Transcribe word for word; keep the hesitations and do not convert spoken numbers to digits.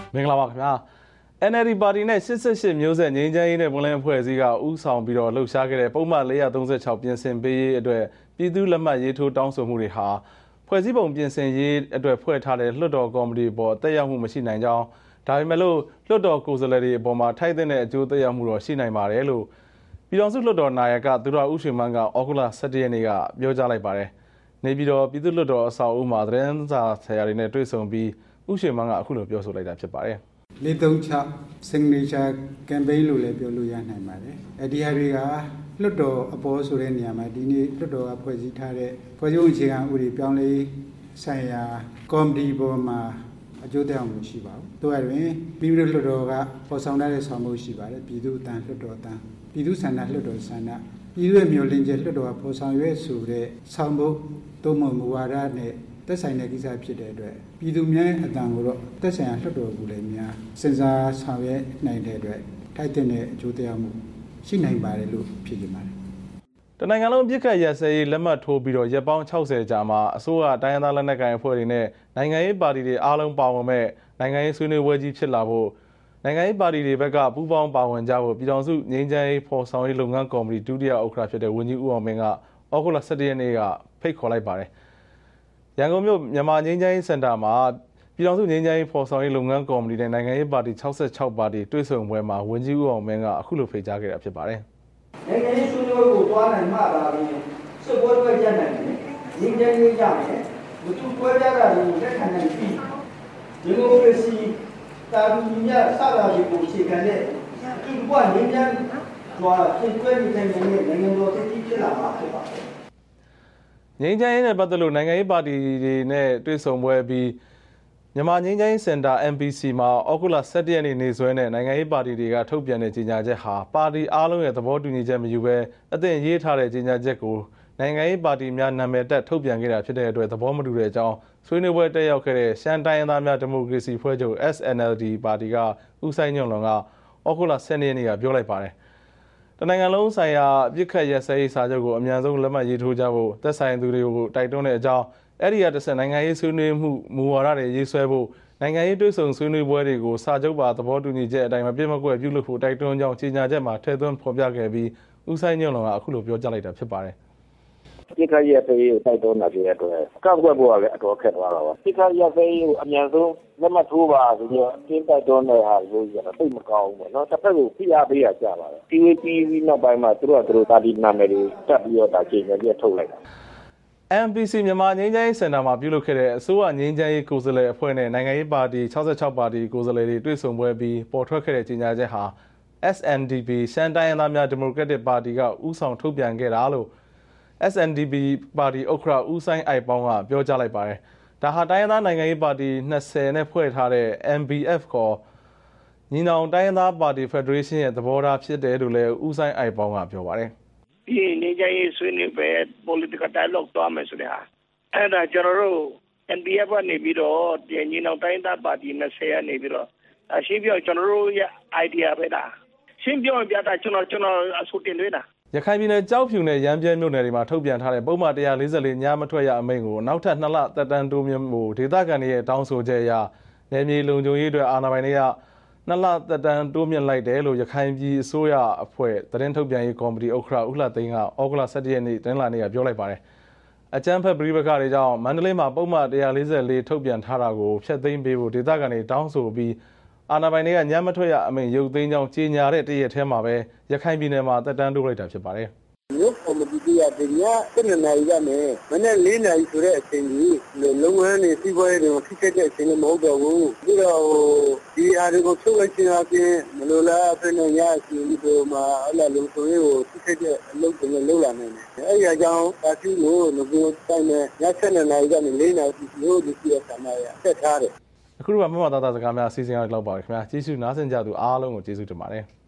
မင်္ဂလာပါခင်ဗျာ N L D ပါတီနဲ့၈၈မျိုးဆက်ငြိမ်းချမ်းရေးနဲ့ဝန်လင်းအဖွဲ့အစည်းကဥဆောင်ပြီးတော့လှုပ်ရှားခဲ့တဲ့ပုံမှန်၄၃၆ပြင်ဆင်ပေးရေးအတွက်ပြည်သူ့လက်မှတ်ရေးထိုးတောင်းဆိုမှုတွေဟာဖွဲ့စည်းပုံပြင်ဆင်ရေးအတွက်ဖွဲ့ထားတဲ့လွှတ်တော်ကော်မတီပေါ်တက်ရောက်မှုမရှိနိုင်ကြောင်းဒါပေမဲ့လို့လွှတ်တော်ကိုယ်စားလှယ်တွေအပေါ်မှာထိုက်တဲ့အကျိုးသက်ရောက်မှုတော့ရှိနိုင်ပါတယ်လို့ပြည်တော်စုလွှတ်တော်နာယကသူတော်ဦးရွှေမန်းကဩဂုတ်လ၁၁ရက်နေ့ကပြောကြားလိုက်ပါတယ်နေပြည်တော်ပြည်သူ့လွှတ်တော်အဆောက်အဦမှာသတင်းစာဆရာတွေနဲ့တွေ့ဆုံပြီးဦးရွှေမန်းကအခုလိုပြောဆိုလိုက်တာဖြစ်ပါတယ်၄၃၆ signature campaign လို့လည်းပြောလို့ရနိုင်ပါတယ်အဲဒီဟာတွေကလွှတ်တော်အပေါ်ဆိုတဲ့နေရာမှာဒီနေ့လွှတ်တော်ကဖွဲ့စည်းထားတဲ့ဖွဲ့စည်းပုံအခြေခံဥပဒေပြောင်းလဲဆိုင်ရာကော်မတီပေါ်မှာအကျိုးသက်ရောက်မှုရှိပါဘူး။တို့ရတွင်ပြည်သူ့လွှတ်တော်ကပေါ်ဆောင်တဲ့ဆောင်မှုရှိပါတယ်ပြည်သူ့အတန်းလွှတ်တော်အတန်းပြည်သူ့ဆန္ဒလွှတ်တော်ဆန္ဒပြည်သူ့ရဲ့မျိုးလင်းချက်လွှတ်တော်ကပေါ်ဆောင်ရွက်ဆိုတဲ့ဆောင်မှုသို့မဟုတ်မူဝါဒနဲ့သက်ဆိုင်တဲ့ကိစ္စဖြစ်တဲ့အတွက်ပြည်သူများအတန်ကိုတော့သက်ဆိုင်ရာလွှတ်တော်ကိုလည်းများစဉ်းစားဆောင်ရွက်နိုင်တဲ့အတွက်ထိုက်တဲ့အကျိုးသက်ရောက်မှုရှိနိုင်ပါတယ်လို့ဖြေချင်ပါတယ်တနိုင်ငံလုံးပြစ်ခတ်ရက်စဲရေးလက်မှတ်ထိုးပြီးတော့ရက်ပေါင်း၆၀ကြာမှာအစိုးရတိုင်းရင်းသားလက်နက်ကိုင်အဖွဲ့တွေနဲ့နိုင်ငံရေးပါတီတွေအားလုံးပါဝင်မဲ့နိုင်ငံရေးဆွေးနွေးပွဲကြီးဖြစ်လာဖို့နိုင်ငံရေးပါတီတွေဘက်ကပူးပေါင်းပါဝင်ကြဖို့ပြည်ထောင်စုငြိမ်းချမ်းရေးဖော်ဆောင်ရေးလုပ်ငန်းကော်မတီဒုတိယဥက္ကဋ္ဌဖြစ်တဲ့ဝန်ကြီးဦးအောင်မင်းကဩဂုတ်လ၁၁ရက်နေ့ကဖိတ်ခေါ်လိုက်ပါတယ်ရန်ကုန်မြို့မြန်မာငြိမ်းချမ်းရေးစင်တာမှာပြည်ထောင်စုငြိမ်းချမ်းရေးဖော်ဆောင်ရေးလုပ်ငန်းကော်မတီနဲ့နိုင်ငံရေးပါတီ၆၆ပါတီတွေ့ဆုံပွဲမှာဝန်ကြီးဦးအောင်မင်းကအခုလိုဖိတ်ကြားခဲ့တာဖြစ်ပါတယ်နိုင်ငံရေးဆွေးနွေးကိုသွားနိုင်မှသာလျှင်စစ်ပွဲတွေကြနိုင်တယ်ငြိမ်းချမ်းရေးကြမယ်မတူကွဲပြားတာတွေကိုလက်ခံနိုင်ပြီးဒီမိုကရေစီတာဝန်မြတ်စတာတွေကိုအခြေခံတဲ့ဒီဘဝငြိမ်းချမ်းစွာဖြစ်ပွားနေတဲ့နိုင်ငံတော်တည်ဖြစ်လာမှာဖြစ်ပါတယ်ငြိမ်းချမ်းရေးနဲ့ပတ်သက်လို့နိုင်ငံရေးပါတီတွေနဲ့တွေ့ဆုံပွဲပြီးမြန်မာငြိမ်းချမ်းရေးစင်တာ M P C မှာဩဂုတ်လ၁၁ရက်နေ့နေ့စွဲနဲ့နိုင်ငံရေးပါတီတွေကထုတ်ပြန်တဲ့ကြေညာချက်ဟာပါတီအားလုံးရဲ့သဘောတူညီချက်မယူဘဲအသင့်ရေးထားတဲ့ကြေညာချက်ကိုနိုင်ငံရေးပါတီများနာမည်တက်ထုတ်ပြန်ခဲ့တာဖြစ်တဲ့အတွက်သဘောမတူတဲ့အကြောင်းဆွေးနွေးပွဲတက်ရောက်ခဲ့တဲ့ရှမ်းတိုင်းရင်းသားများဒီမိုကရေစီဖွဲ့ချုပ် S N L D ပါတီကဦးဆိုင်ညွန့်လွန်ကဩဂုတ်လ၁၂ရက်နေ့ကပြောလိုက်ပါတယ်တနိုင်ငံလုံးဆိုင်ရာပြစ်ခတ်ရက်စဲရေးစာချုပ်ကိုအမြန်ဆုံးလက်မှတ်ရေးထိုးကြဖို့သက်ဆိုင်သူတွေကိုတိုက်တွန်းတဲ့အကြောင်းအဲ့ဒီရတစ်ဆက်နိုင်ငံရေးဆွေးနွေးမှုမူဝါဒတွေရေးဆွဲဖို့နိုင်ငံရေးတွဲဆုံဆွေးနွေးပွဲတွေကိုစာချုပ်ပါသဘောတူညီချက်အတိုင်းမပြည့်မကွက်ပြုလုပ်ဖို့တိုက်တွန်းကြောင်းကြေညာချက်မှာထည့်သွင်းဖော်ပြခဲ့ပြီးဦးဆိုင်ညွန့်လွန်ကအခုလိုပြောကြားလိုက်တာဖြစ်ပါတယ်ပြစ်ခတ်ရက်စဲရေးကိုတိုက်တွန်းတာဖြစ်တဲ့အတွက်ကန့်ကွက်ဖို့ကလည်းအတော်ခက်သွားတာပါပြစ်ခတ်ရက်စဲရေးကိုအမြန်ဆုံးလက်မှတ်ထိုးပါဆိုပြီးတော့အင်းတိုက်တွန်းတဲ့ဟာလို့ရတာသိမကောင်းဘူးပေါ့နော်တစ်ဖက်ကိုဖိအားပေးရကြပါတယ် T V P နောက်ပိုင်းမှာသူတို့ကသူတို့တာဒီနာမည်တွေတက်ပြီးတော့ဒါကြေညာချက်ထုတ်လိုက်တာ M P C မြန်မာငြိမ်းချမ်းရေးစင်တာမှာပြုလုပ်ခဲ့တဲ့အစိုးရငြိမ်းချမ်းရေးကိုယ်စားလှယ်အဖွဲ့နဲ့နိုင်ငံရေးပါတီ၆၆ပါတီကိုယ်စားလှယ်တွေတွေ့ဆုံပွဲပြီးပေါ်ထွက်ခဲ့တဲ့ကြေညာချက်ဟာ S N D P ရှမ်းတိုင်းရင်းသားများဒီမိုကရက်တစ်ပါတီကဦးဆောင်ထုတ်ပြန်ခဲ့တာလို့ S N D P ပါတီဥက္ကဋ္ဌဦးဆိုင်အိုက်ပေါင်းကပြောကြားလိုက်ပါတယ်။ဒါဟာတိုင်းရင်းသားနိုင်ငံရေးပါတီ၂၀နဲ့ဖွဲ့ထားတဲ့ M B F ခေါ်ညီနောင်တိုင်းရင်းသားပါတီဖက်ဒရေးရှင်းရဲ့သဘောထားဖြစ်တယ်လို့လည်းဦးဆိုင်အိုက်ပေါင်းကပြောပါတယ်။ဒီနေကြရေးဆွေးနွေးပွဲ political dialogue သွားမယ်ဆိုတဲ့ဟာအဲ့ဒါကျွန်တော်တို့ N B F ကနေပြီးတော့ညီနောင်တိုင်းသားပါတီ၂၀ကနေပြီးတော့အရှင်းပြောကျွန်တော်တို့ရဲ့ idea ပဲလားရှင်းပြောပြတာကျွန်တော်ကျွန်တော်အဆိုတင်သွင်းတာရခိုင်ပြည်နယ်ကြောက်ဖြူနဲ့ရမ်းပြဲမြို့နယ်တွေမှာထုတ်ပြန်ထားတဲ့ပုံမှန်၁၄၄ညမထွက်ရအမိန့်ကိုနောက်ထပ်နှစ်လသက်တမ်းတိုးမြှင့်ဖို့ဒေသခံတွေရဲ့တောင်းဆိုချက်အရနယ်မြေလုံခြုံရေးအတွက်အာဏာပိုင်တွေကနှစ်လသက်တမ်းတိုးမြှင့်လိုက်တယ်လို့ရခိုင်ပြည်အစိုးရအဖွဲ့သတင်းထုတ်ပြန်ရေးကော်မတီဥက္ကဋ္ဌဦးလှသိန်းကဩဂုတ်လ၁၁ရက်နေ့တင်လာနေ့ကပြောလိုက်ပါတယ်။အကြမ်းဖက်ပဋိပက္ခတွေကြောင့်မန္တလေးမှာပုံမှန်၁၄၄ထုတ်ပြန်ထားတာကိုဖျက်သိမ်းပေးဖို့ဒေသခံတွေတောင်းဆိုပြီးအာဏာပိုင်တွေကညမထွက်ရအမိန့်ရုပ်သိမ်းကြောင်းကြေညာတဲ့တရက်ထဲမှာပဲရခိုင်ပြည်နယ်မှာသက်တမ်းတိုးလိုက်တာဖြစ်ပါတယ်။မြို့ကော်မတီကတရား၁၂နာရီကနေမနေ့၄နာရီဆိုတဲ့အချိန်ကြီးလုံငန်းနေစီးပွားရေးတွေကိုထိခိုက်တဲ့အချိန်လည်းမဟုတ်တော့ဘူး။ပြီးတော့ဒီအားတွေကိုထုတ်လိုက်ခြင်းအပြင်မလိုလားအဖြစ်နဲ့ရရှိပြီးတော့မှအလားလုံဆိုရေးကိုထိခိုက်တဲ့အလုပ်တွေလည်းလုပ်လာနိုင်တယ်။အဲဒီအကြောင်းပါတီကိုငကိုတိုင်းနဲ့ည၁၂နာရီကနေ၄နာရီမြို့ဒီစီရဆန္ဒရဆက်ထားတယ်အခုတော့မမသားသားစကားများအစီအစဉ်ရလောက်ပါခင်ဗျာကျေးဇူးနားဆင်ကြသူအားလုံးကိုကျေးဇူးတင်ပါတယ်